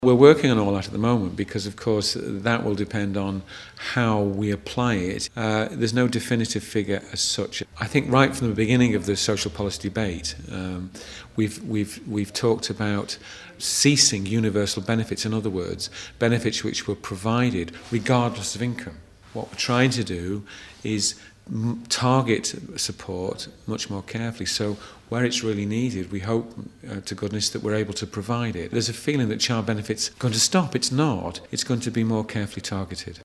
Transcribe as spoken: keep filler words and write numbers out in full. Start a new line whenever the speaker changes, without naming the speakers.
We're working on all that at the moment because, of course, that will depend on how we apply it. Uh, there's no definitive figure as such. I think right from the beginning of the social policy debate, um, we've, we've, we've talked about ceasing universal benefits, in other words, benefits which were provided regardless of income. What we're trying to do is target support much more carefully. So where it's really needed, we hope uh, to goodness that we're able to provide it. There's a feeling that child benefits are going to stop. It's not. It's going to be more carefully targeted.